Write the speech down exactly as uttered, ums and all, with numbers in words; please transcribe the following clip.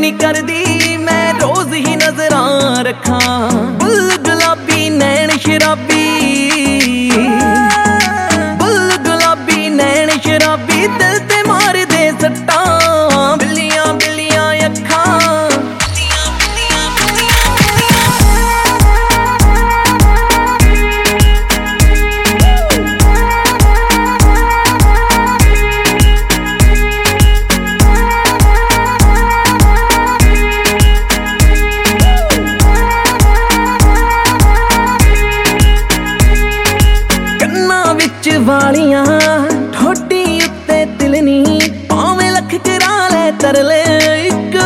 ਨੀ ਕਰਦੀ ਮੈਂ ਰੋਜ਼ ਹੀ ਨਜ਼ਰਾਂ ਰੱਖਾਂ। ਬੁੱਲ ਗੁਲਾਬੀ ਨੈਣ ਸ਼ਰਾਬੀ, ਬੁੱਲ ਗੁਲਾਬੀ ਨੈਣ ਸ਼ਰਾਬੀ, ਦਿਲ ਤੇ ਮਾਰਦੇ ਸੱਟਾਂ। ਬਿੱਲੀਆਂ ਬਿੱਲੀਆਂ ਅੱਖਾਂ, ਵਾਲੀਆਂ ਠੋਡੀ ਉੱਤੇ ਤਿਲਨੀ, ਭਾਵੇਂ ਲੱਖ ਕਰਾ ਲੈ ਤਰਲੇ, ਇੱਕ